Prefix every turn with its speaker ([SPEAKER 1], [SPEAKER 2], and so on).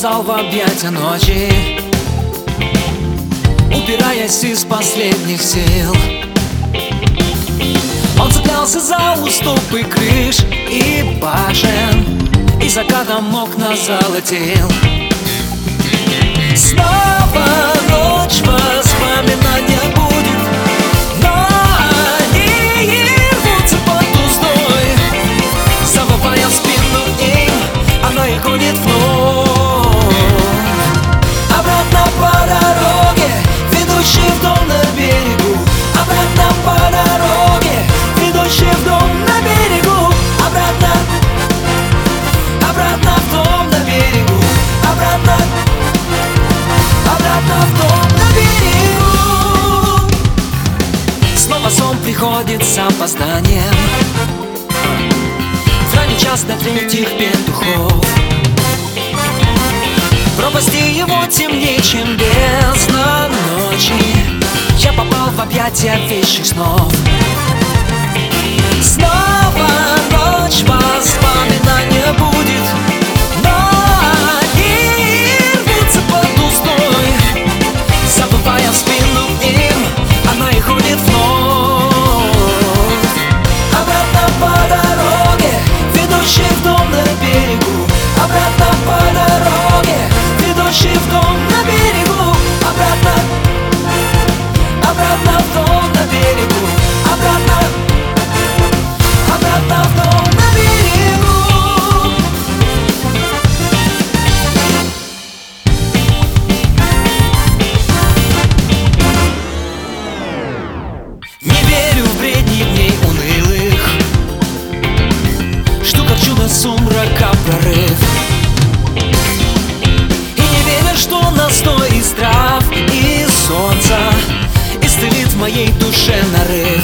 [SPEAKER 1] уползал в объятия ночи, упираясь из последних сил. Он цеплялся за уступы крыш и башен, и закатом окна золотил. Снова ночь, воспоминания будет, но они рвутся под уздой, завывая в спину им, оно их гонит вновь. Обратно по дороге, ведущей в дом на берегу. Обратно по дороге, ведущей в дом на берегу. Обратно, обратно в дом на берегу. Обратно, обратно в дом на берегу. Снова сон приходит с опозданием, в ранний час до третьих петухов. Пропасти его темнее, чем бездна ночи. Я попал в объятия вещих снов. Снова ночь, воспоминания будет, но они рвутся под уздой, забывая в спину им, она их ходит вновь. Обратно по дороге, ведущей в дом на берегу. Обратно по дороге, ведущей в дом на берегу. Обратно, обратно в дом на берегу. Обратно, обратно в дом на берегу. Не верю в бредни дней унылых, жду как чудо сумрака прорыв. И не верю, что настой из трав и солнца исцелит в моей душе нарыв.